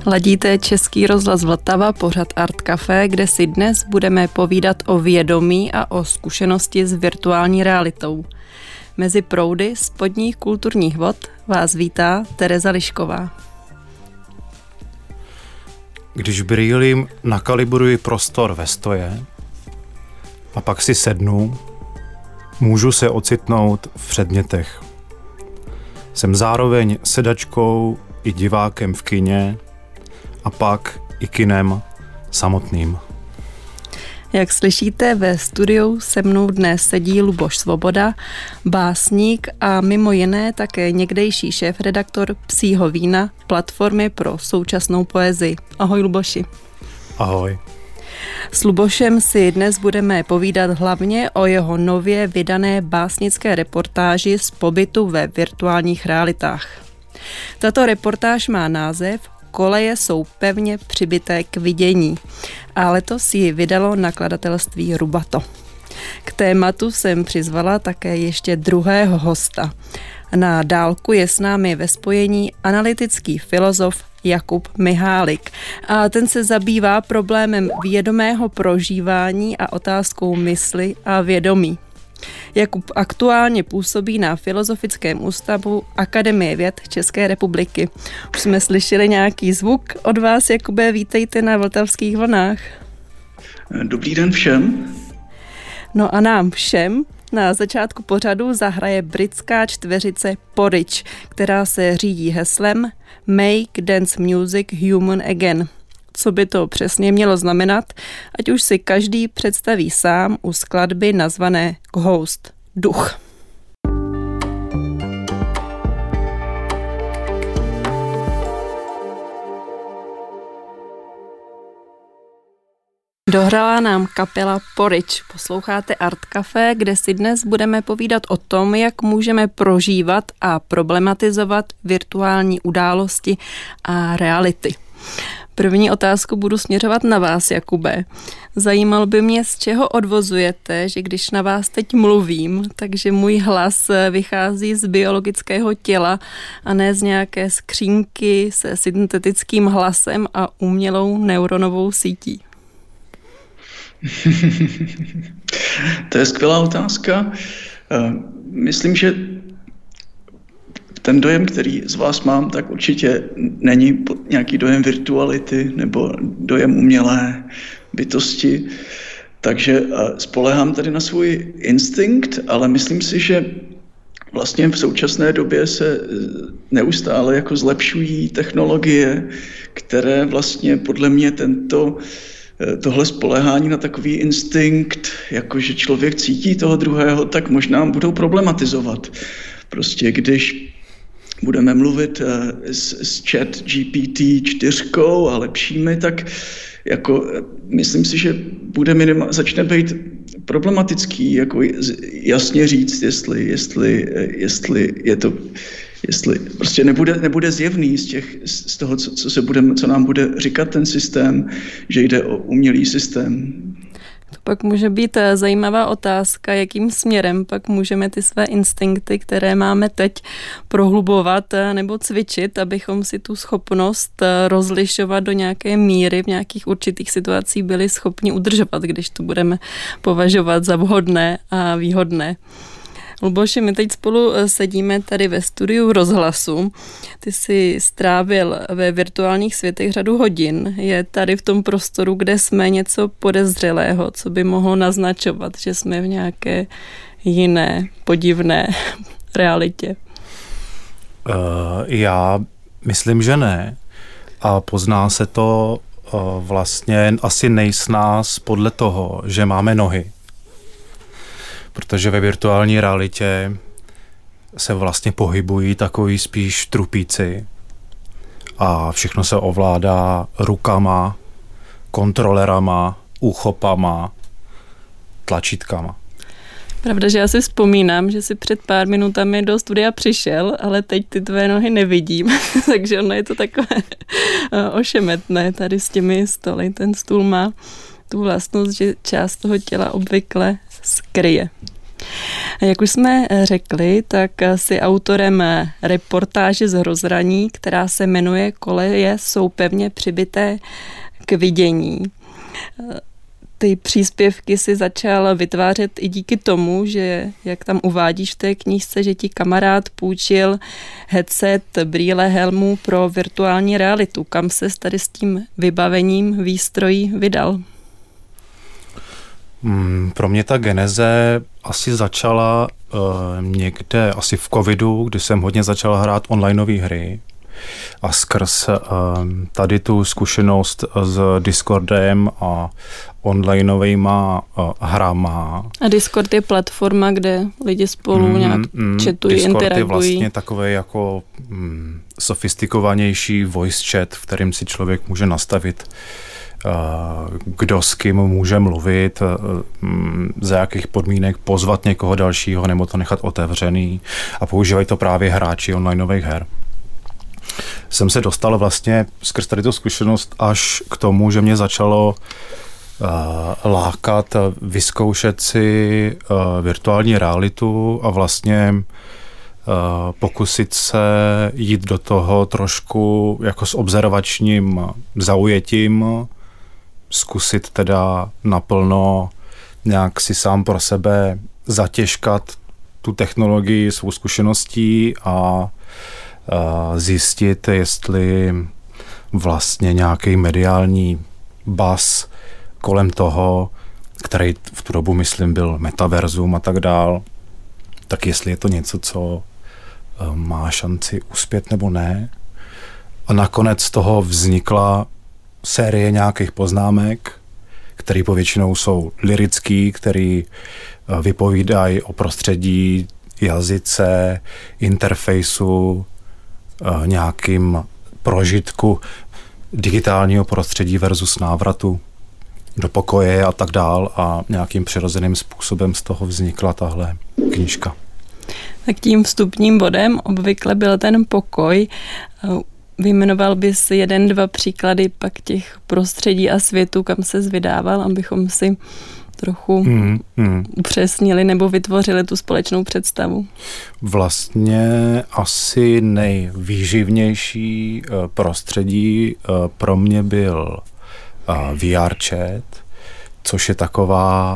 Ladíte Český rozhlas Vltava, pořad Art Café, kde si dnes budeme povídat o vědomí a o zkušenosti s virtuální realitou. Mezi proudy spodních kulturních vod vás vítá Tereza Lišková. Když brýlím, nakalibruji prostor ve stoje a pak si sednu, můžu se ocitnout v předmětech. Jsem zároveň sedačkou i divákem v kině a pak i kinem samotným. Jak slyšíte, ve studiu se mnou dnes sedí Luboš Svoboda, básník a mimo jiné také někdejší šéfredaktor Psího vína, platformy pro současnou poezii. Ahoj Luboši. Ahoj. S Lubošem si dnes budeme povídat hlavně o jeho nově vydané básnické reportáži z pobytu ve virtuálních realitách. Tato reportáž má název Koleje jsou pevně přibité k vidění a letos ji vydalo nakladatelství Rubato. K tématu jsem přizvala také ještě druhého hosta. Na dálku je s námi ve spojení analytický filozof Jakub Mihálik a ten se zabývá problémem vědomého prožívání a otázkou mysli a vědomí. Jakub aktuálně působí na Filozofickém ústavu Akademie věd České republiky. Už jsme slyšeli nějaký zvuk od vás, Jakube, vítejte na vltavských vlnách. Dobrý den všem. No a nám všem na začátku pořadu zahraje britská čtveřice Porridge, která se řídí heslem Make Dance Music Human Again. Co by to přesně mělo znamenat, ať už si každý představí sám u skladby nazvané Ghost, duch. Dohrála nám kapela Porridge. Posloucháte Art Café, kde si dnes budeme povídat o tom, jak můžeme prožívat a problematizovat virtuální události a reality. První otázku budu směřovat na vás, Jakube. Zajímalo by mě, z čeho odvozujete, že když na vás teď mluvím, takže můj hlas vychází z biologického těla a ne z nějaké skřínky se syntetickým hlasem a umělou neuronovou sítí. To je skvělá otázka. Myslím, že ten dojem, který z vás mám, tak určitě není nějaký dojem virtuality nebo dojem umělé bytosti. Takže spoléhám tady na svůj instinkt, ale myslím si, že vlastně v současné době se neustále jako zlepšují technologie, které vlastně podle mě tohle spoléhání na takový instinkt, jakože člověk cítí toho druhého, tak možná budou problematizovat. Prostě když budeme mluvit s chat GPT 4 a lepšími, tak jako myslím si, že začne být problematický jako jasně říct, jestli je to, jestli prostě nebude zjevný z toho, co nám bude říkat ten systém, že jde o umělý systém. To pak může být zajímavá otázka, jakým směrem pak můžeme ty své instinkty, které máme teď, prohlubovat nebo cvičit, abychom si tu schopnost rozlišovat do nějaké míry v nějakých určitých situacích byli schopni udržovat, když to budeme považovat za vhodné a výhodné. Luboši, my teď spolu sedíme tady ve studiu rozhlasu. Ty jsi strávil ve virtuálních světech řadu hodin. Je tady v tom prostoru, kde jsme, něco podezřelého, co by mohlo naznačovat, že jsme v nějaké jiné, podivné realitě? Já myslím, že ne. A pozná se to vlastně asi nejsnáz podle toho, že máme nohy. Protože ve virtuální realitě se vlastně pohybují takový spíš trupíci a všechno se ovládá rukama, kontrolerama, úchopama, tlačítkama. Pravda, že já si vzpomínám, že si před pár minutami do studia přišel, ale teď ty tvé nohy nevidím, takže ono je to takové ošemetné tady s těmi stoly. Ten stůl má tu vlastnost, že část toho těla obvykle skryje. Jak už jsme řekli, tak si autorem reportáže z Rozhraní, která se jmenuje Koleje jsou pevně přibité k vidění. Ty příspěvky si začal vytvářet i díky tomu, že, jak tam uvádíš v té knížce, že ti kamarád půjčil headset, brýle, helmu pro virtuální realitu. Kam ses tady s tím vybavením výstrojí vydal? Pro mě ta geneze asi začala někde asi v covidu, kdy jsem hodně začal hrát onlineové hry a skrz tady tu zkušenost s Discordem a onlineovejma hrama. A Discord je platforma, kde lidi spolu nějak chatují, Discord interagují. Je vlastně takový jako sofistikovanější voice chat, v kterým si člověk může nastavit, kdo s kým může mluvit, za jakých podmínek pozvat někoho dalšího nebo to nechat otevřený, a používají to právě hráči onlineových her. Jsem se dostal vlastně skrz tady tu zkušenost až k tomu, že mě začalo lákat vyzkoušet si virtuální realitu a vlastně pokusit se jít do toho trošku jako s observačním zaujetím, zkusit teda naplno nějak si sám pro sebe zatěžkat tu technologii svou zkušeností a zjistit, jestli vlastně nějaký mediální buzz kolem toho, který v tu dobu, myslím, byl metaverzum a tak dál, tak jestli je to něco, co má šanci uspět nebo ne. A nakonec z toho vznikla série nějakých poznámek, které povětšinou jsou lyrický, které vypovídají o prostředí, jazyce, interfejsu, nějakým prožitku digitálního prostředí versus návratu do pokoje a tak dál, a nějakým přirozeným způsobem z toho vznikla tahle knížka. Tak tím vstupním bodem obvykle byl ten pokoj. Vyjmenoval bys 1-2 příklady pak těch prostředí a světů, kam ses vydával, abychom si trochu upřesnili nebo vytvořili tu společnou představu? Vlastně asi nejvýživnější prostředí pro mě byl VR chat, což je taková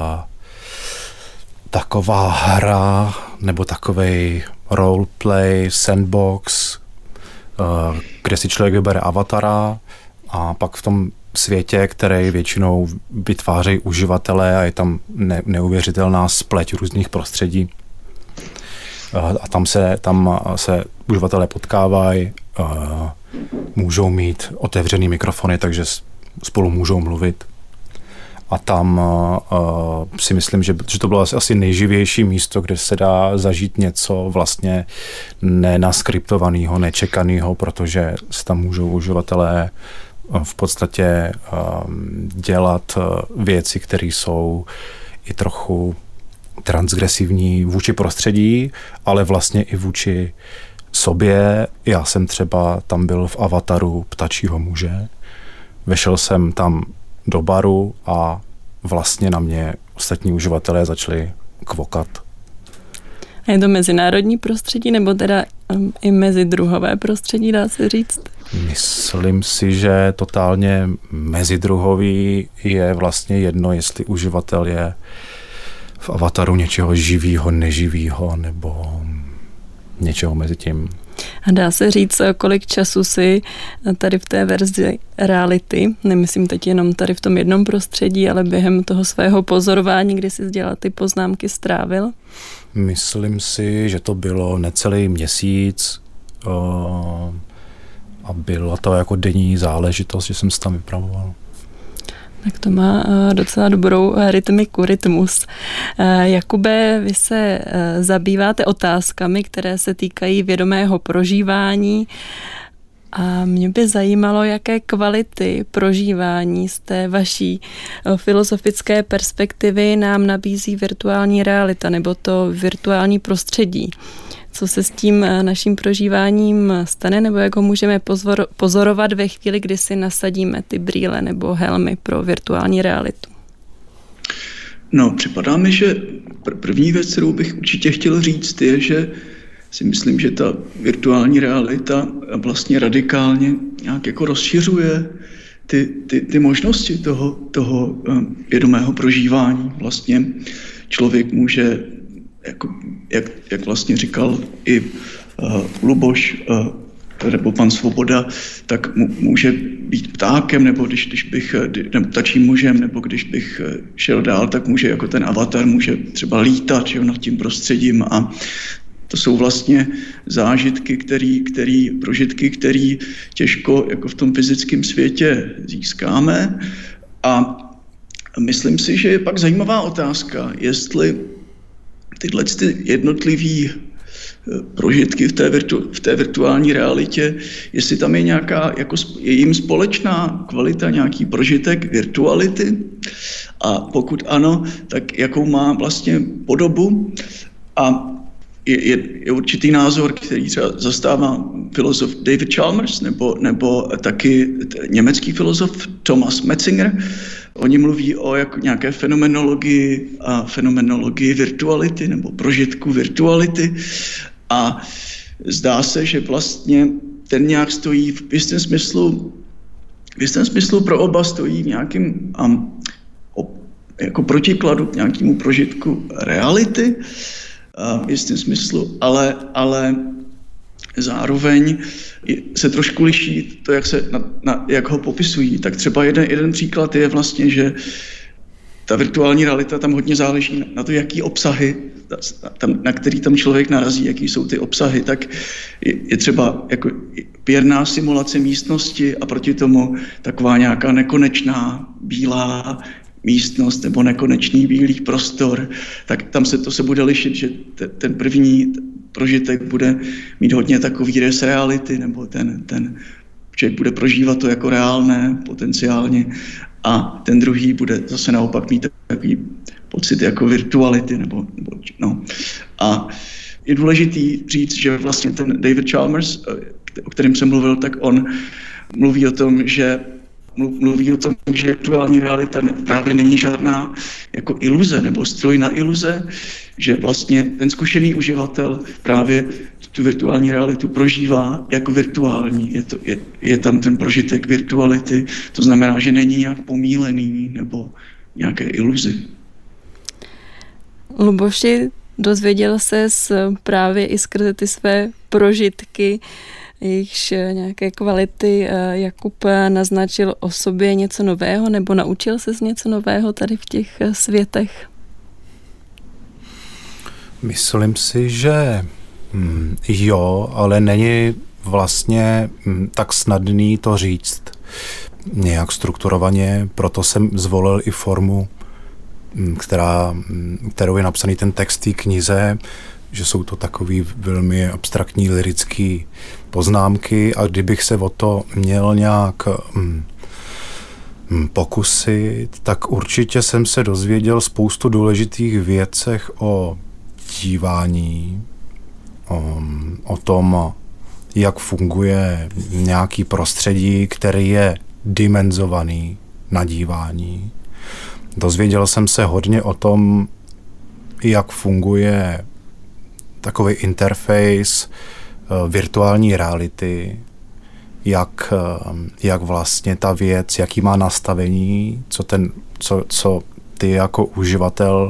hra nebo takovej roleplay, sandbox, kde si člověk vybere avatara a pak v tom světě, který většinou vytvářejí uživatelé, a je tam neuvěřitelná spleť různých prostředí. A tam se uživatelé potkávají, můžou mít otevřený mikrofony, takže spolu můžou mluvit. A tam si myslím, že to bylo asi nejživější místo, kde se dá zažít něco vlastně nenaskriptovaného, nečekaného, protože se tam můžou uživatelé v podstatě dělat věci, které jsou i trochu transgresivní vůči prostředí, ale vlastně i vůči sobě. Já jsem třeba tam byl v avataru ptačího muže, vešel jsem tam do baru a vlastně na mě ostatní uživatelé začali kvokat. A je to mezinárodní prostředí, nebo teda i mezidruhové prostředí, dá se říct? Myslím si, že totálně mezidruhový. Je vlastně jedno, jestli uživatel je v avataru něčeho živýho, neživýho nebo něčeho mezi tím. A dá se říct, kolik času si tady v té verzi reality, nemyslím teď jenom tady v tom jednom prostředí, ale během toho svého pozorování, kdy jsi dělal ty poznámky, strávil? Myslím si, že to bylo necelý měsíc a byla to jako denní záležitost, že jsem se tam vypravoval. Tak to má docela dobrou rytmus. Jakube, vy se zabýváte otázkami, které se týkají vědomého prožívání, a mě by zajímalo, jaké kvality prožívání z té vaší filozofické perspektivy nám nabízí virtuální realita nebo to virtuální prostředí. Co se s tím naším prožíváním stane, nebo jak ho můžeme pozorovat ve chvíli, kdy si nasadíme ty brýle nebo helmy pro virtuální realitu? No, připadá mi, že první věc, kterou bych určitě chtěl říct, je, že si myslím, že ta virtuální realita vlastně radikálně nějak jako rozšiřuje ty možnosti toho vědomého prožívání. Vlastně člověk může, jak vlastně říkal i Luboš, nebo pan Svoboda, tak může být ptákem, nebo nebo ptačím mužem, nebo když bych šel dál, tak může jako ten avatar může třeba lítat, že, nad tím prostředím, a to jsou vlastně zážitky, prožitky, který těžko jako v tom fyzickém světě získáme. A myslím si, že je pak zajímavá otázka, jestli tyhle jednotlivý prožitky v té virtuální realitě, jestli tam je nějaká, jako je jim společná kvalita, nějaký prožitek virtuality, a pokud ano, tak jakou má vlastně podobu. A je určitý názor, který třeba zastává filozof David Chalmers nebo taky německý filozof Thomas Metzinger. Oni mluví o nějaké fenomenologii virtuality nebo prožitku virtuality, a zdá se, že vlastně ten nějak stojí v jistém smyslu pro oba stojí v nějakým jako protikladu k nějakému prožitku reality, v jistém smyslu, ale zároveň se trošku liší to, jak ho popisují. Tak třeba jeden příklad je vlastně, že ta virtuální realita, tam hodně záleží na to, jaký obsahy, na který tam člověk narazí, jaký jsou ty obsahy, tak je třeba jako věrná simulace místnosti a proti tomu taková nějaká nekonečná bílá místnost nebo nekonečný bílý prostor, tak tam se bude lišit, že ten první prožitek bude mít hodně takový res reality, nebo ten člověk bude prožívat to jako reálné potenciálně, a ten druhý bude zase naopak mít takový pocit jako virtuality, no. A je důležitý říct, že vlastně ten David Chalmers, o kterém jsem mluvil, tak on mluví o tom, že virtuální realita právě není žádná jako iluze nebo stroj na iluze, že vlastně ten zkušený uživatel právě tu virtuální realitu prožívá jako virtuální. Je tam ten prožitek virtuality, to znamená, že není nějak pomílený nebo nějaké iluzi. Luboši, dozvěděl ses právě i skrze ty své prožitky, jejichž nějaké kvality Jakub naznačil o sobě něco nového, nebo naučil ses něco nového tady v těch světech? Myslím si, že jo, ale není vlastně tak snadný to říct nějak strukturovaně, proto jsem zvolil i formu, kterou je napsaný ten text té knize, že jsou to takový velmi abstraktní lirický poznámky, a kdybych se o to měl nějak pokusit, tak určitě jsem se dozvěděl spoustu důležitých věcech o dívání, o tom, jak funguje nějaký prostředí, který je dimenzovaný na dívání. Dozvěděl jsem se hodně o tom, jak funguje takový interface virtuální reality, jak vlastně ta věc, jaký má nastavení, co ty jako uživatel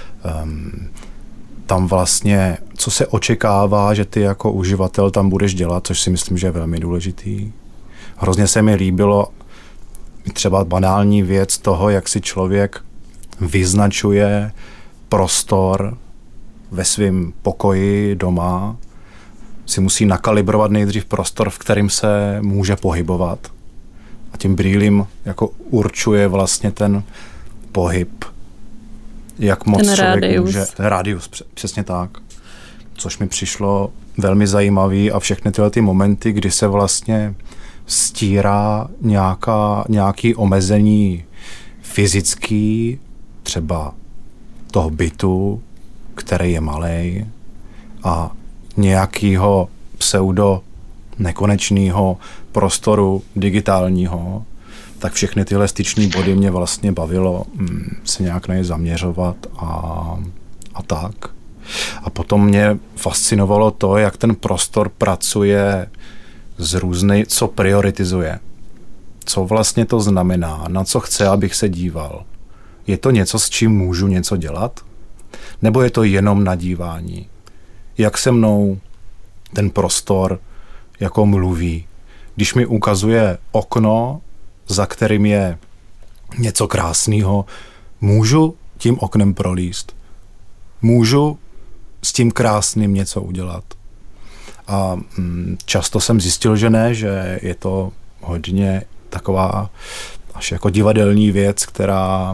tam vlastně, co se očekává, že ty jako uživatel tam budeš dělat, což si myslím, že je velmi důležitý. Hrozně se mi líbilo třeba banální věc toho, jak si člověk vyznačuje prostor ve svém pokoji doma, si musí nakalibrovat nejdřív prostor, v kterém se může pohybovat. A tím brýlím jako určuje vlastně ten pohyb, jak moc ten člověk rádius. Může. Rádius, přesně tak. Což mi přišlo velmi zajímavý, a všechny tyhle ty momenty, kdy se vlastně stírá nějaký omezení fyzický, třeba toho bytu, který je malej, a nějakého pseudo nekonečného prostoru digitálního, tak všechny tyhle styční body mě vlastně bavilo se nějak na ně zaměřovat a tak. A potom mě fascinovalo to, jak ten prostor pracuje co prioritizuje. Co vlastně to znamená, na co chce, abych se díval. Je to něco, s čím můžu něco dělat? Nebo je to jenom na dívání? Jak se mnou ten prostor jako mluví? Když mi ukazuje okno, za kterým je něco krásného, můžu tím oknem prolíst? Můžu s tím krásným něco udělat? A často jsem zjistil, že ne, že je to hodně taková až jako divadelní věc, která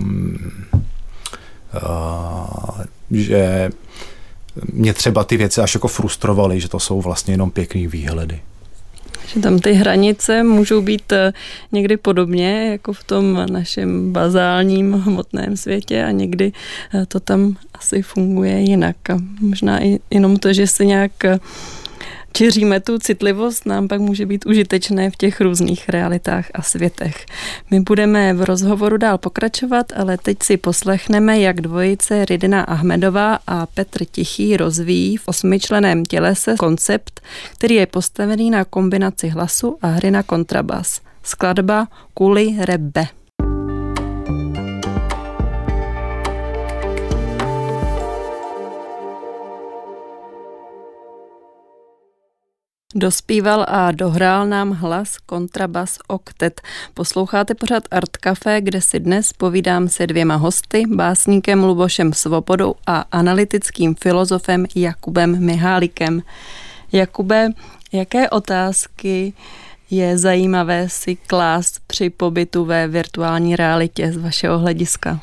že mě třeba ty věci až jako frustrovaly, že to jsou vlastně jenom pěkný výhledy. Že tam ty hranice můžou být někdy podobně, jako v tom našem bazálním hmotném světě a někdy to tam asi funguje jinak. A možná i jenom to, že se nějak čiříme tu citlivost, nám pak může být užitečné v těch různých realitách a světech. My budeme v rozhovoru dál pokračovat, ale teď si poslechneme, jak dvojice Ridina Ahmedová a Petr Tichý rozvíjí v 8členném tělese koncept, který je postavený na kombinaci hlasu a hry na kontrabas. Skladba Kuli Rebbe. Dospíval a dohrál nám hlas kontrabas oktet. Posloucháte pořad Art Café, kde si dnes povídám se dvěma hosty, básníkem Lubošem Svobodou a analytickým filozofem Jakubem Mihálikem. Jakube, jaké otázky je zajímavé si klást při pobytu ve virtuální realitě z vašeho hlediska?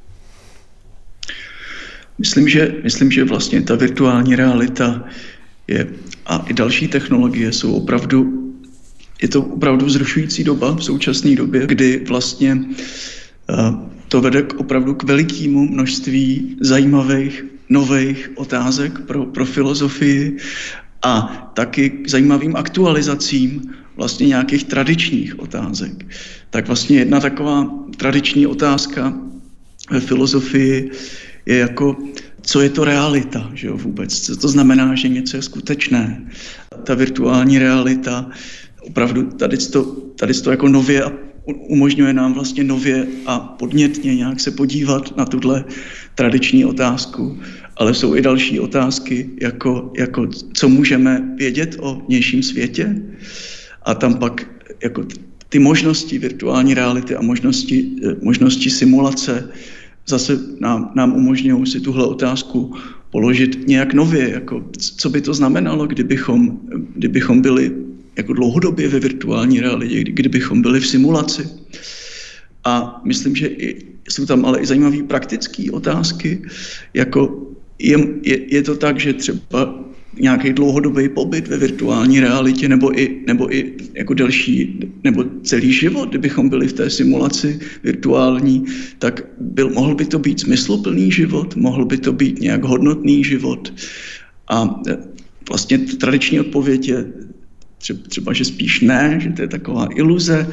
Myslím, že vlastně ta virtuální realita a i další technologie jsou je to opravdu vzrušující doba v současné době, kdy vlastně to vede opravdu k velikému množství zajímavých nových otázek pro filozofii a taky k zajímavým aktualizacím vlastně nějakých tradičních otázek. Tak vlastně jedna taková tradiční otázka ve filozofii je jako, co je to realita, že jo, vůbec? Co to znamená, že něco je skutečné? Ta virtuální realita opravdu tady to jako nově umožňuje nám vlastně nově a podnětně nějak se podívat na tuhle tradiční otázku, ale jsou i další otázky, jako co můžeme vědět o vnějším světě a tam pak jako ty možnosti virtuální reality a možnosti simulace zase nám umožňují si tuhle otázku položit nějak nově, jako co by to znamenalo, kdybychom byli jako dlouhodobě ve virtuální realitě, kdybychom byli v simulaci. A myslím, že jsou tam ale i zajímavé praktické otázky, jako je to tak, že třeba nějaký dlouhodobý pobyt ve virtuální realitě nebo i jako delší nebo celý život, kdybychom byli v té simulaci virtuální, tak mohl by to být smysluplný život, mohl by to být nějak hodnotný život. A vlastně tradiční odpověď je třeba, že spíš ne, že to je taková iluze,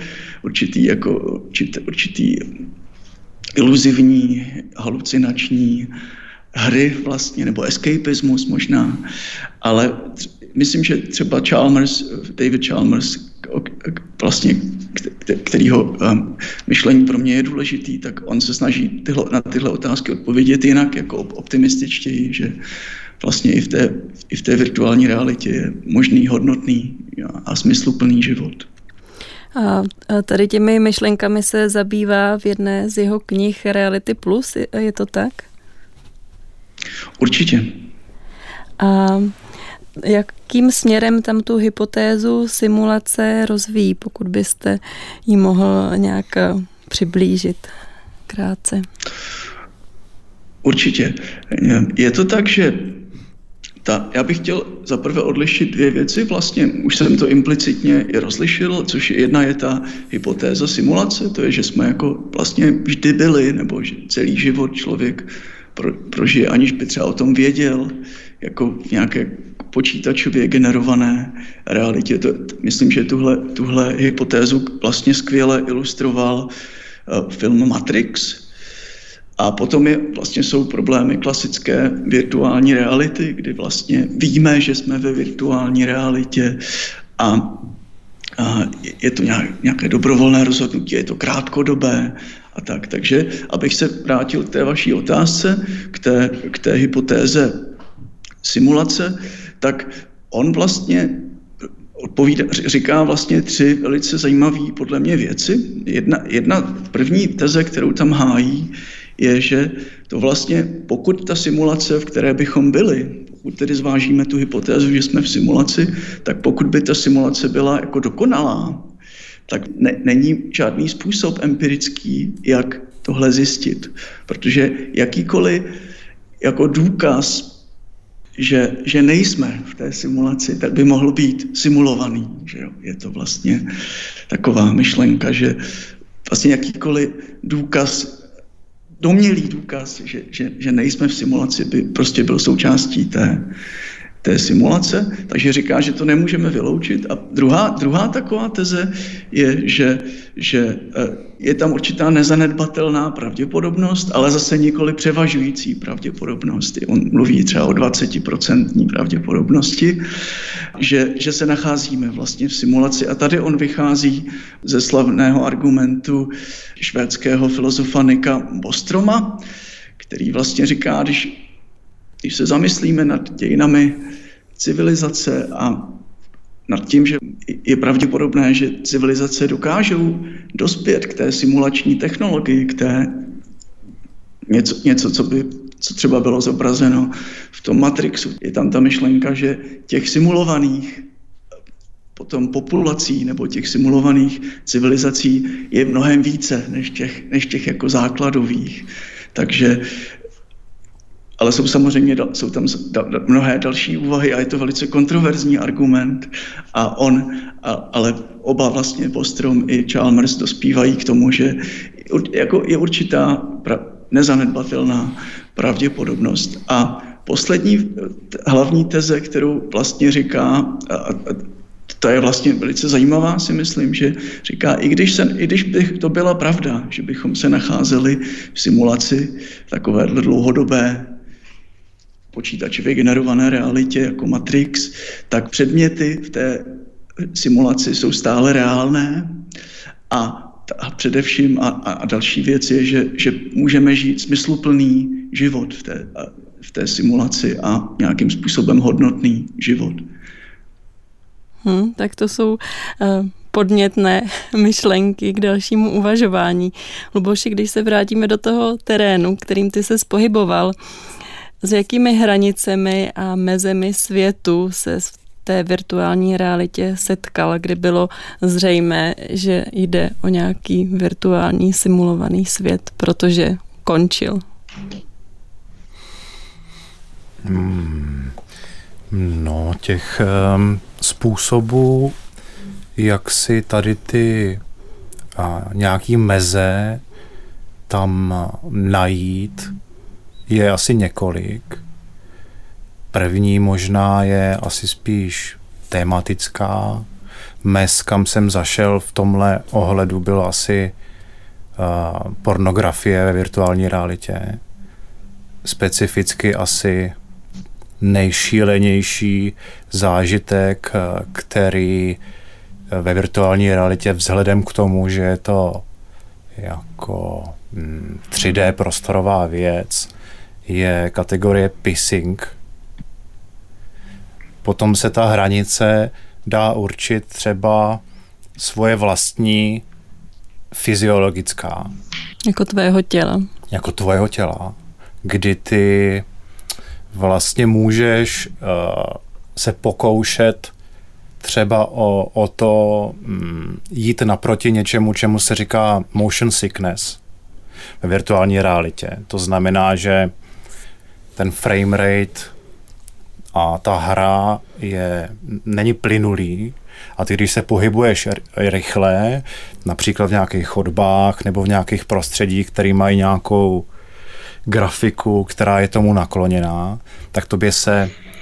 určitý iluzivní, halucinační hry vlastně, nebo escapismus možná, ale myslím, že třeba David Chalmers, vlastně, kterýho myšlení pro mě je důležitý, tak on se snaží na tyhle otázky odpovědět jinak, jako optimističtěji, že vlastně i v té virtuální realitě je možný, hodnotný a smysluplný život. A tady těmi myšlenkami se zabývá v jedné z jeho knih Reality Plus, je to tak? Určitě. A jakým směrem tam tu hypotézu simulace rozvíjí, pokud byste ji mohl nějak přiblížit krátce? Určitě. Je to tak, že já bych chtěl zaprvé odlišit dvě věci. Vlastně už jsem to implicitně i rozlišil, což jedna je ta hypotéza simulace, to je, že jsme jako vlastně vždy byli, nebo že celý život člověk prožije, aniž by třeba o tom věděl, jako v nějaké počítačově generované realitě. Myslím, že tuhle hypotézu vlastně skvěle ilustroval film Matrix. A potom vlastně jsou problémy klasické virtuální reality, kdy vlastně víme, že jsme ve virtuální realitě a je to nějaké dobrovolné rozhodnutí, je to krátkodobé a tak. Takže abych se vrátil k té vaší otázce, k té hypotéze simulace, tak on vlastně říká vlastně 3 velice zajímavé podle mě věci. Jedna první teze, kterou tam hájí, je, že to vlastně, pokud ta simulace, v které bychom byli, pokud tedy zvážíme tu hypotézu, že jsme v simulaci, tak pokud by ta simulace byla jako dokonalá, tak není žádný způsob empirický, jak tohle zjistit. Protože jakýkoliv jako důkaz, že nejsme v té simulaci, tak by mohl být simulovaný. Že jo? Je to vlastně taková myšlenka, že vlastně jakýkoliv důkaz, domnělý důkaz, že nejsme v simulaci, by prostě byl součástí té simulace, takže říká, že to nemůžeme vyloučit. A druhá taková teze je, že je tam určitá nezanedbatelná pravděpodobnost, ale zase nikoli převažující pravděpodobnost. On mluví třeba o 20% pravděpodobnosti, že se nacházíme vlastně v simulaci. A tady on vychází ze slavného argumentu švédského filozofa Nika Bostroma, který vlastně říká, když se zamyslíme nad dějinami civilizace a nad tím, že je pravděpodobné, že civilizace dokážou dospět k té simulační technologii, k té něco, co třeba bylo zobrazeno v tom Matrixu. Je tam ta myšlenka, že těch simulovaných potom populací nebo těch simulovaných civilizací je mnohem více než těch jako základových. Takže ale jsou tam mnohé další úvahy a je to velice kontroverzní argument ale oba vlastně Bostrom i Chalmers dospívají k tomu, že jako je určitá nezanedbatelná pravděpodobnost. A poslední hlavní teze, kterou vlastně říká, ta je vlastně velice zajímavá, si myslím, že říká, i když by to byla pravda, že bychom se nacházeli v simulaci takovéhle dlouhodobé počítačově generované realitě jako Matrix, tak předměty v té simulaci jsou stále reálné a především a další věc je, že můžeme žít smysluplný život v té simulaci a nějakým způsobem hodnotný život. Tak to jsou podnětné myšlenky k dalšímu uvažování. Luboši, když se vrátíme do toho terénu, kterým ty ses pohyboval, s jakými hranicemi a mezemi světu se v té virtuální realitě setkal, kdy bylo zřejmé, že jde o nějaký virtuální simulovaný svět, protože končil? No, těch způsobů, jak si tady ty nějaký meze tam najít, je asi několik. První možná je asi spíš tematická. Mez, kam jsem zašel v tomhle ohledu, byl asi pornografie ve virtuální realitě. Specificky asi nejšílenější zážitek, který ve virtuální realitě vzhledem k tomu, že je to jako 3D prostorová věc, je kategorie pissing. Potom se ta hranice dá určit třeba svoje vlastní fyziologická. Jako tvého těla. Jako tvého těla, kdy ty vlastně můžeš se pokoušet třeba o to jít naproti něčemu, čemu se říká motion sickness ve virtuální realitě. To znamená, že ten frame rate a ta hra není plynulý a ty, když se pohybuješ rychle, například v nějakých chodbách nebo v nějakých prostředích, které mají nějakou grafiku, která je tomu nakloněná, tak tobě se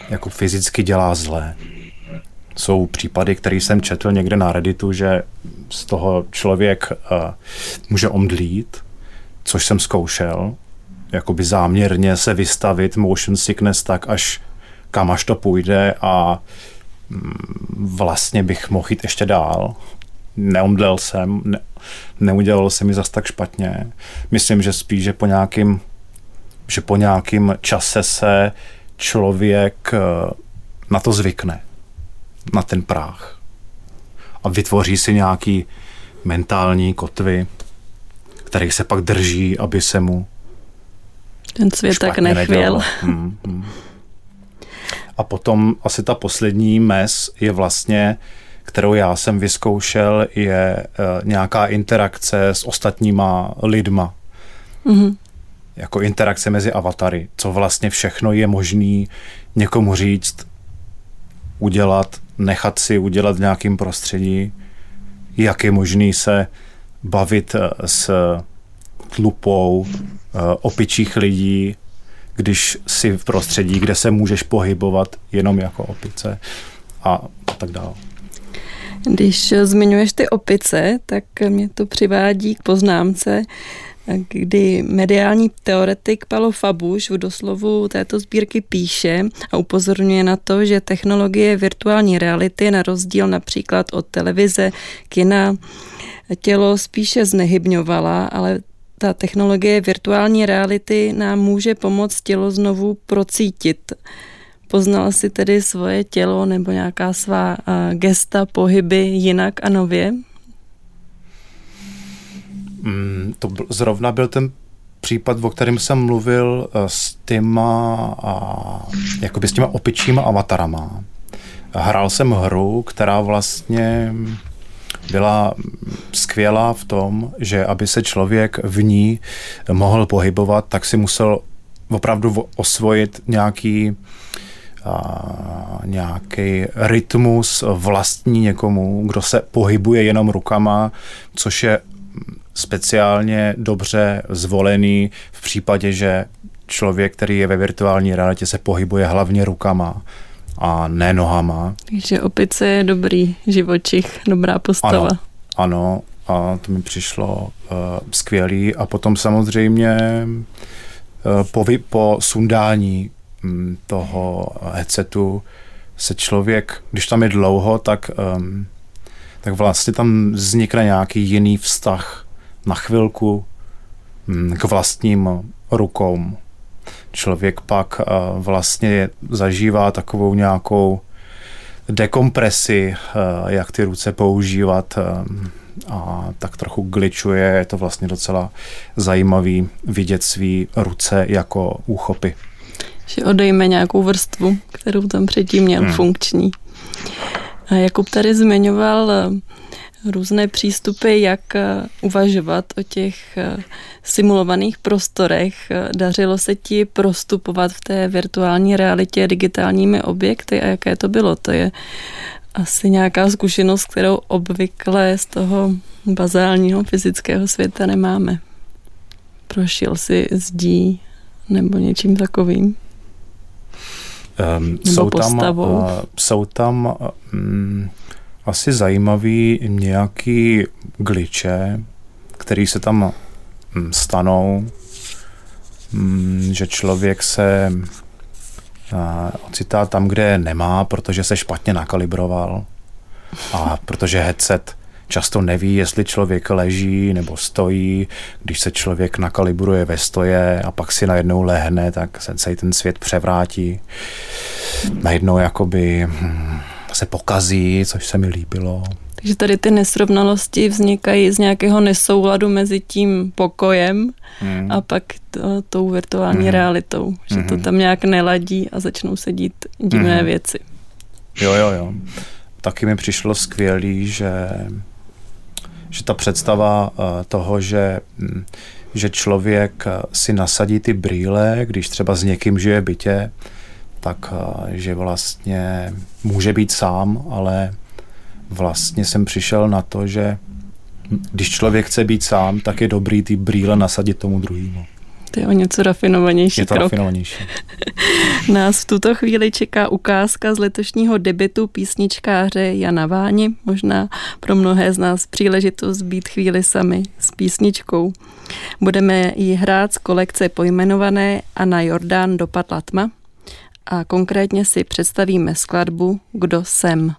jako fyzicky dělá zlé. Jsou případy, které jsem četl někde na Redditu, že z toho člověk může omdlít, což jsem zkoušel, jakoby záměrně se vystavit motion sickness tak, kam až to půjde a vlastně bych mohl jít ještě dál. Neomdlel jsem, neudělalo se mi zas tak špatně. Myslím, že spíš, že po nějakým čase se člověk na to zvykne, na ten práh. A vytvoří si nějaký mentální kotvy, kterých se pak drží, aby se mu ten svět tak nechvěl. A potom asi ta poslední mez je vlastně, kterou já jsem vyzkoušel, je nějaká interakce s ostatníma lidma. Jako interakce mezi avatary, co vlastně všechno je možný někomu říct, udělat, nechat si udělat v nějakém prostředí, jak je možný se bavit s tlupou opičích lidí, když jsi v prostředí, kde se můžeš pohybovat jenom jako opice a tak dále. Když zmiňuješ ty opice, tak mě to přivádí k poznámce, kdy mediální teoretik Paulo Fabuš v doslovu této sbírky píše a upozorňuje na to, že technologie virtuální reality na rozdíl například od televize, kina, tělo spíše znehybňovala, ale ta technologie virtuální reality nám může pomoct tělo znovu procítit. Poznal jsi tedy svoje tělo nebo nějaká svá gesta, pohyby jinak a nově? To zrovna byl ten případ, o kterém jsem mluvil s těma opičíma avatarama. Hrál jsem hru, která vlastně byla skvělá v tom, že aby se člověk v ní mohl pohybovat, tak si musel opravdu osvojit nějaký rytmus vlastní někomu, kdo se pohybuje jenom rukama, což je speciálně dobře zvolený v případě, že člověk, který je ve virtuální realitě, se pohybuje hlavně rukama a ne nohama. Takže opice je dobrý živočich, dobrá postava. Ano, a to mi přišlo skvělý. A potom samozřejmě po sundání toho headsetu se člověk, když tam je dlouho, tak vlastně tam vznikne nějaký jiný vztah na chvilku k vlastním rukou. Člověk pak vlastně zažívá takovou nějakou dekompresi, jak ty ruce používat a tak trochu glitchuje. Je to vlastně docela zajímavý vidět svý ruce jako úchopy. Že odejme nějakou vrstvu, kterou tam předtím měl funkční. A Jakub tady zmiňoval různé přístupy, jak uvažovat o těch simulovaných prostorech. Dařilo se ti prostupovat v té virtuální realitě digitálními objekty a jaké to bylo? To je asi nějaká zkušenost, kterou obvykle z toho bazálního fyzického světa nemáme. Prošel si zdí nebo něčím takovým? Jsou tam asi zajímavý nějaký glitche, který se tam stanou, že člověk se ocitá tam, kde nemá, protože se špatně nakalibroval a protože headset často neví, jestli člověk leží nebo stojí. Když se člověk nakalibruje ve stoje a pak si najednou lehne, tak se celý ten svět převrátí. Najednou jakoby se pokazí, což se mi líbilo. Takže tady ty nesrovnalosti vznikají z nějakého nesouladu mezi tím pokojem a pak tou virtuální realitou. Že to tam nějak neladí a začnou se dít divné věci. Jo. Taky mi přišlo skvělý, že ta představa toho, že člověk si nasadí ty brýle, když třeba s někým žije v bytě, tak že vlastně může být sám, ale vlastně jsem přišel na to, že když člověk chce být sám, tak je dobrý ty brýle nasadit tomu druhému. To je o něco rafinovanější krok. Rafinovanější. Nás v tuto chvíli čeká ukázka z letošního debutu písničkáře Jana Váni. Možná pro mnohé z nás příležitost být chvíli sami s písničkou. Budeme ji hrát z kolekce pojmenované A na Jordán dopadla tma a konkrétně si představíme skladbu Kdo jsem.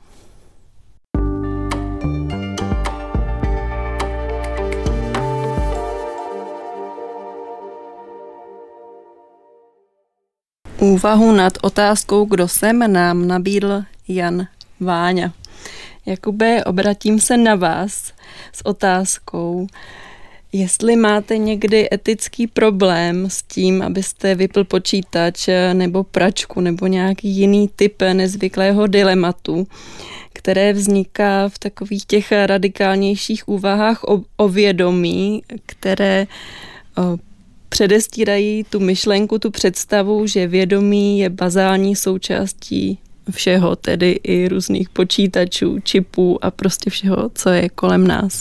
Úvahu nad otázkou Kdo jsem nám nabídl Jan Váňa. Jakube, obratím se na vás s otázkou, jestli máte někdy etický problém s tím, abyste vypl počítač nebo pračku nebo nějaký jiný typ nezvyklého dilematu, které vzniká v takových těch radikálnějších úvahách o vědomí, které předestírají tu myšlenku, tu představu, že vědomí je bazální součástí všeho, tedy i různých počítačů, čipů a prostě všeho, co je kolem nás.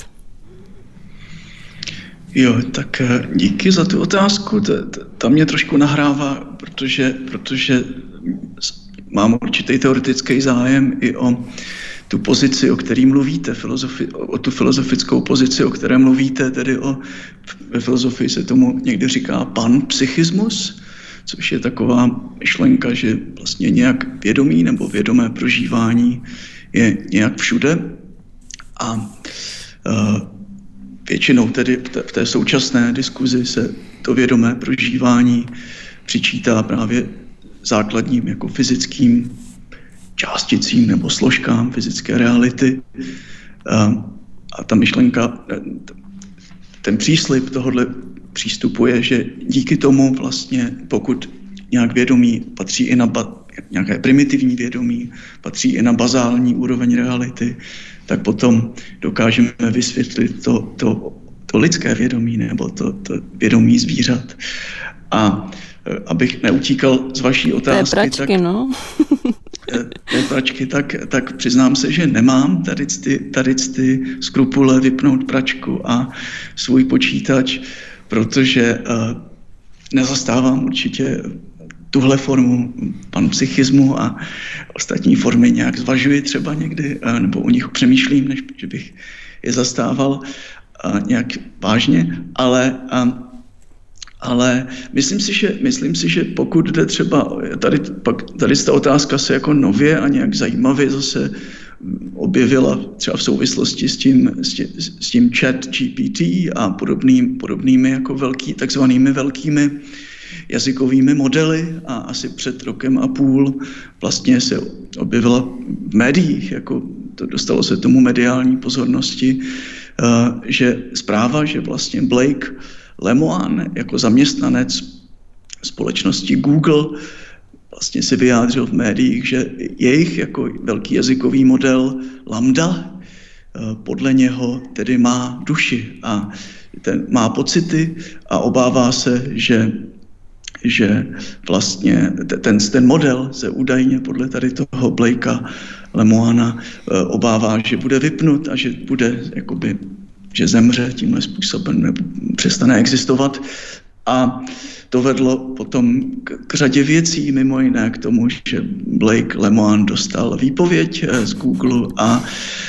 Jo, tak díky za tu otázku. Ta mě trošku nahrává, protože mám určitý teoretický zájem i o tu pozici, o které mluvíte, o tu filozofickou pozici, o které mluvíte, tedy ve filozofii se tomu někdy říká panpsychismus, což je taková myšlenka, že vlastně nějak vědomí nebo vědomé prožívání je nějak všude a většinou tedy v té současné diskuzi se to vědomé prožívání přičítá právě základním jako fyzickým částicím nebo složkám fyzické reality. A ta myšlenka, ten příslib tohohle přístupu je, že díky tomu vlastně, pokud nějak vědomí patří i na nějaké primitivní vědomí, patří i na bazální úroveň reality, tak potom dokážeme vysvětlit to lidské vědomí nebo to vědomí zvířat. A abych neutíkal z vaší otázky, tak přiznám se, že nemám tady ty skrupule vypnout pračku a svůj počítač, protože nezastávám určitě tuhle formu panpsychismu a ostatní formy nějak zvažuji třeba někdy, nebo o nich přemýšlím, než že bych je zastával nějak vážně, ale myslím si, že pokud jde třeba, tady ta otázka se jako nově a nějak zajímavě zase objevila třeba v souvislosti s tím chat GPT a podobnými jako takzvanými velkými jazykovými modely a asi před rokem a půl vlastně se objevila v médiích, jako to dostalo se tomu mediální pozornosti, že zpráva, že vlastně Blake Lemoine jako zaměstnanec společnosti Google vlastně se vyjádřil v médiích, že jejich jako velký jazykový model Lambda podle něho tedy má duši a má pocity a obává se, že vlastně ten model se údajně podle tady toho Blakea Lemoina obává, že bude vypnut a že bude jakoby, že zemře tímhle způsobem nebo přestane existovat. A to vedlo potom k řadě věcí, mimo jiné k tomu, že Blake Lemoine dostal výpověď z Google a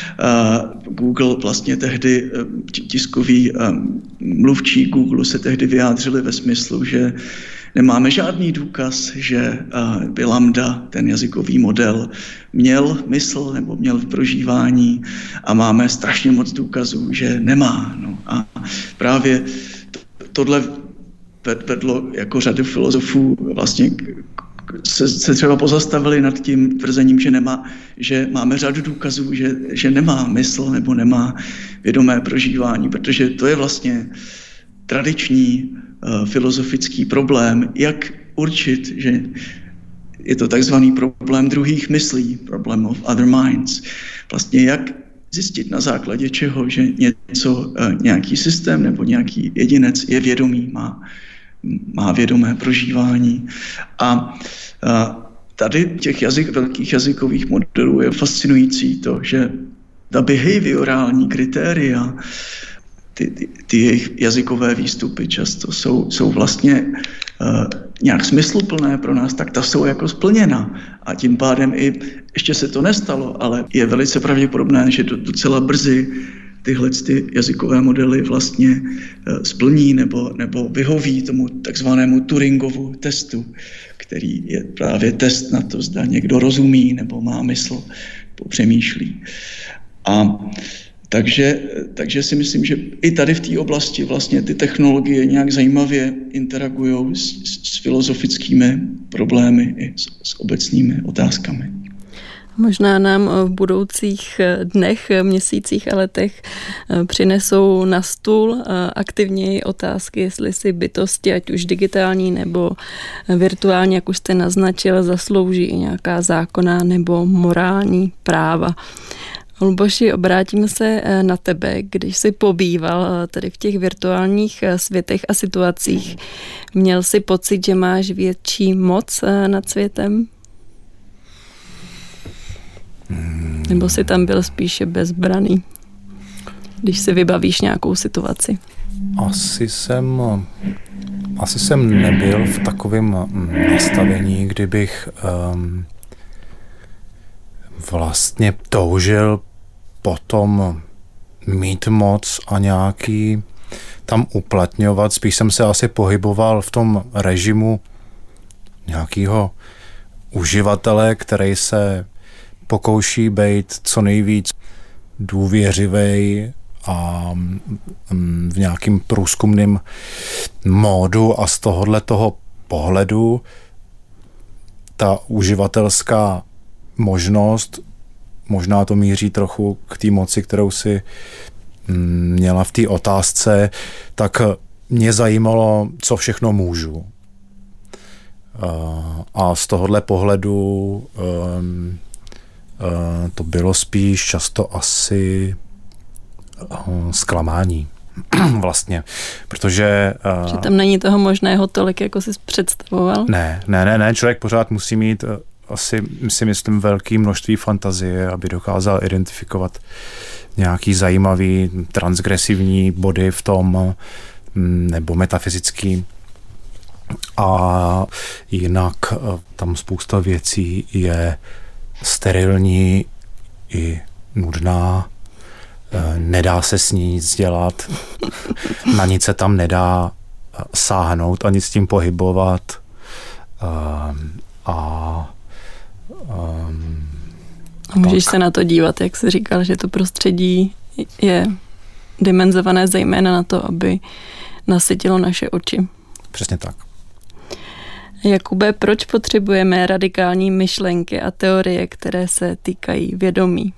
Google vlastně tehdy, tiskový mluvčí Google se tehdy vyjádřili ve smyslu, že nemáme žádný důkaz, že by Lambda, ten jazykový model, měl mysl nebo měl v prožívání a máme strašně moc důkazů, že nemá. No a právě tohle vedlo jako řady filozofů vlastně se třeba pozastavili nad tím tvrzením, že máme řadu důkazů, že nemá mysl nebo nemá vědomé prožívání, protože to je vlastně tradiční filozofický problém, jak určit, že je to takzvaný problém druhých myslí, problem of other minds. Vlastně jak zjistit na základě čeho, že nějaký systém nebo nějaký jedinec je vědomý, má vědomé prožívání. A tady těch velkých jazykových modelů je fascinující to, že ta behaviorální kritéria ty jejich jazykové výstupy často jsou vlastně nějak smysluplné pro nás, tak ta jsou jako splněna. A tím pádem i ještě se to nestalo, ale je velice pravděpodobné, že docela brzy tyhle jazykové modely vlastně splní nebo vyhoví tomu takzvanému Turingovu testu, který je právě test na to, zda někdo rozumí nebo má mysl, přemýšlí. A takže si myslím, že i tady v té oblasti vlastně ty technologie nějak zajímavě interagují s filozofickými problémy i s obecnými otázkami. Možná nám v budoucích dnech, měsících a letech přinesou na stůl aktivněji otázky, jestli si bytosti, ať už digitální nebo virtuální, jak už jste naznačil, zaslouží i nějaká zákonná nebo morální práva. Luboši, obrátím se na tebe, když jsi pobýval tady v těch virtuálních světech a situacích. Měl jsi pocit, že máš větší moc nad světem? Nebo jsi tam byl spíše bezbraný, když si vybavíš nějakou situaci? Asi jsem nebyl v takovém nastavení, kdybych vlastně toužil potom mít moc a nějaký tam uplatňovat. Spíš jsem se asi pohyboval v tom režimu nějakého uživatele, který se pokouší být co nejvíc důvěřivej a v nějakým průzkumným módu a z toho pohledu ta uživatelská možnost, možná to míří trochu k té moci, kterou si měla v té otázce, tak mě zajímalo, co všechno můžu. A z tohohle pohledu to bylo spíš často asi zklamání vlastně, protože... Že tam není toho možného tolik, jako jsi představoval? Ne, člověk pořád musí mít asi si myslím velké množství fantazie, aby dokázal identifikovat nějaký zajímavý transgresivní body v tom, nebo metafyzický. A jinak tam spousta věcí je sterilní i nudná, nedá se s ní nic dělat, na nic se tam nedá sáhnout ani s tím pohybovat a můžeš se na to dívat, jak jsi říkal, že to prostředí je dimenzované zejména na to, aby nasytilo naše oči. Přesně tak. Jakube, proč potřebujeme radikální myšlenky a teorie, které se týkají vědomí?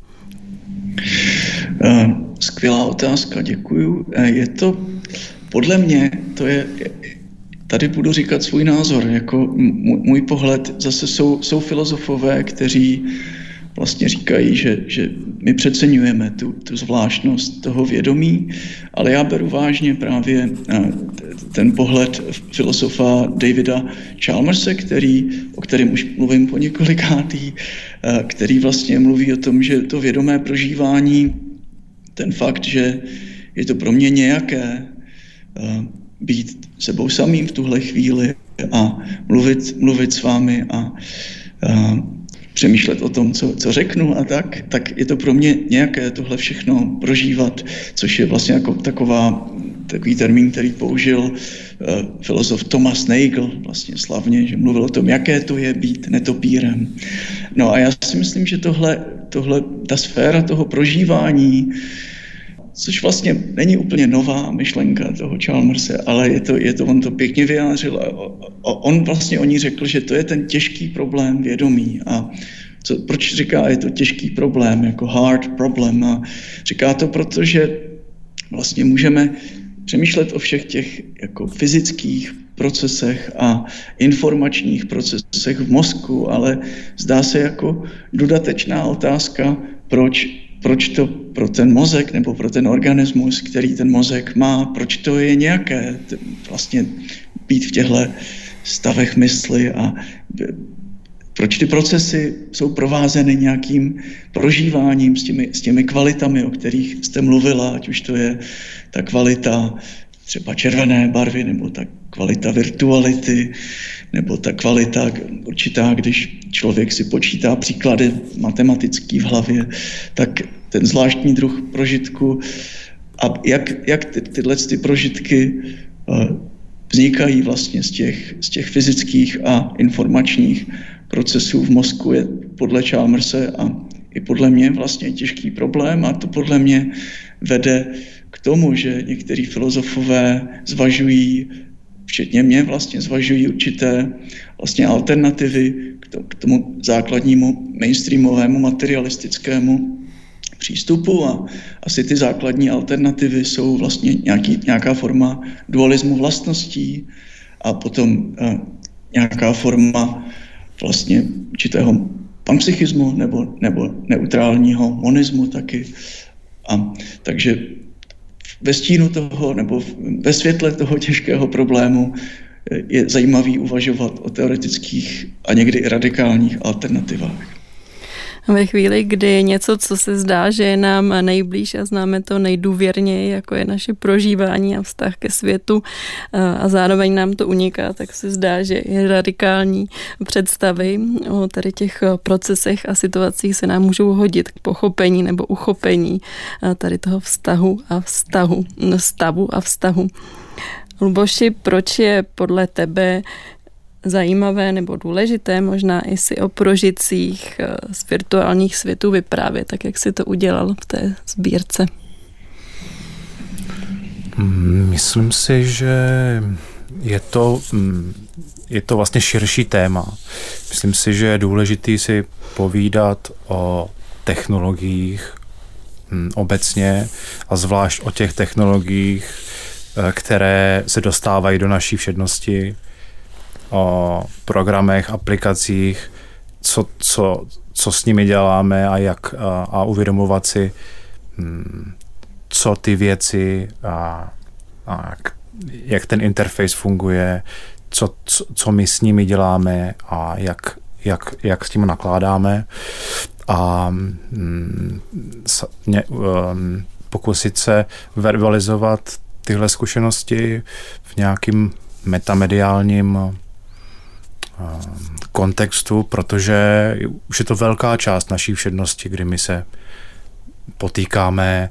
Skvělá otázka, děkuju. Je to, podle mě, to je, tady budu říkat svůj názor, jako můj pohled, zase jsou filozofové, kteří vlastně říkají, že my přeceňujeme tu zvláštnost toho vědomí, ale já beru vážně právě ten pohled filozofa Davida Chalmerse, o kterém už mluvím po několikátý, který vlastně mluví o tom, že to vědomé prožívání, ten fakt, že je to pro mě nějaké být sebou samým v tuhle chvíli a mluvit s vámi a přemýšlet o tom, co řeknu a tak je to pro mě nějaké tohle všechno prožívat, což je vlastně jako takový termín, který použil filozof Thomas Nagel vlastně slavně, že mluvil o tom, jaké to je být netopírem. No a já si myslím, že tohle ta sféra toho prožívání, což vlastně není úplně nová myšlenka toho Chalmerse, ale on to pěkně vyjádřil a on vlastně o ní řekl, že to je ten těžký problém vědomí. A proč říká, je to těžký problém, jako hard problem? A říká to, protože vlastně můžeme přemýšlet o všech těch jako fyzických procesech a informačních procesech v mozku, ale zdá se jako dodatečná otázka, proč to pro ten mozek nebo pro ten organismus, který ten mozek má, proč to je nějaké vlastně být v těchto stavech mysli a proč ty procesy jsou provázeny nějakým prožíváním s těmi kvalitami, o kterých jste mluvila, ať už to je ta kvalita třeba červené barvy, nebo ta kvalita virtuality, nebo ta kvalita určitá, když člověk si počítá příklady matematický v hlavě, tak ten zvláštní druh prožitku a jak tyhle prožitky vznikají vlastně z těch fyzických a informačních procesů v mozku, je podle Chalmerse a i podle mě vlastně těžký problém, a to podle mě vede k tomu, že někteří filozofové zvažují, včetně mě vlastně, zvažují určité vlastně alternativy k tomu základnímu mainstreamovému materialistickému přístupu, a asi ty základní alternativy jsou vlastně nějaká forma dualismu vlastností a potom nějaká forma vlastně určitého panpsychismu nebo neutrálního monismu taky. A takže ve stínu toho nebo ve světle toho těžkého problému je zajímavý uvažovat o teoretických a někdy i radikálních alternativách. Ve chvíli, kdy něco, co se zdá, že je nám nejblíž a známe to nejdůvěrněji, jako je naše prožívání a vztah ke světu, a zároveň nám to uniká, tak se zdá, že je radikální představy o tady těch procesech a situacích se nám můžou hodit k pochopení nebo uchopení tady toho stavu a vztahu. Luboši, proč je podle tebe zajímavé nebo důležité možná i si o prožitcích z virtuálních světů vyprávět, tak jak si to udělal v té sbírce? Myslím si, že je to vlastně širší téma. Myslím si, že je důležitý si povídat o technologiích obecně a zvlášť o těch technologiích, které se dostávají do naší všednosti, o programech, aplikacích, co s nimi děláme a uvědomovat si, co ty věci a jak ten interface funguje, co my s nimi děláme a jak s tím nakládáme, a pokusit se verbalizovat tyhle zkušenosti v nějakým metamediálním kontextu, protože už je to velká část naší všednosti, kdy my se potýkáme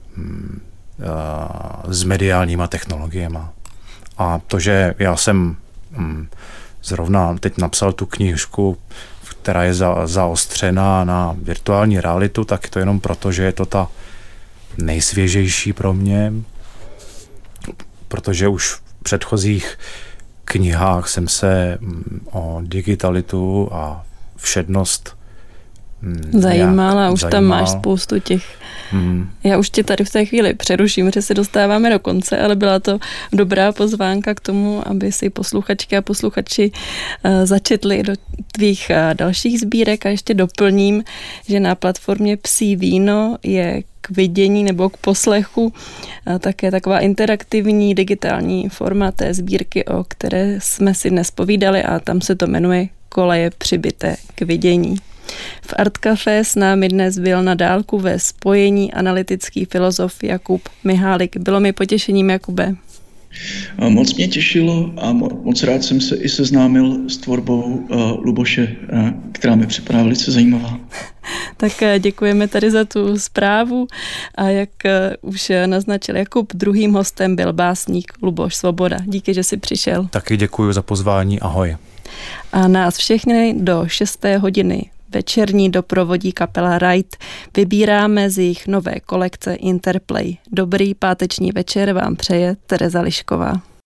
s mediálníma technologiemi. A to, že já jsem zrovna teď napsal tu knížku, která je zaostřená na virtuální realitu, tak to jenom proto, že je to ta nejsvěžejší pro mě, protože už v předchozích knihách jsem se o digitalitu a všednost zajímala, už tam máš spoustu těch. Já už tě tady v té chvíli přeruším, že se dostáváme do konce, ale byla to dobrá pozvánka k tomu, aby si posluchačky a posluchači začetli do tvých dalších sbírek, a ještě doplním, že na platformě Psí víno je k vidění nebo k poslechu také taková interaktivní digitální forma té sbírky, o které jsme si dnes povídali, a tam se to jmenuje Koleje přibité k vidění. V Art Café s námi dnes byl na dálku ve spojení analytický filozof Jakub Mihálek. Bylo mi potěšením, Jakube. Moc mě těšilo a moc rád jsem se i seznámil s tvorbou Luboše, která mi připadá velice zajímavá. Tak děkujeme tady za tu zprávu, a jak už naznačil Jakub, druhým hostem byl básník Luboš Svoboda. Díky, že jsi přišel. Taky děkuji za pozvání, ahoj. A nás všechny do 6. hodiny večerní doprovodí kapela Right. Vybíráme z jejich nové kolekce Interplay. Dobrý páteční večer vám přeje Tereza Lišková.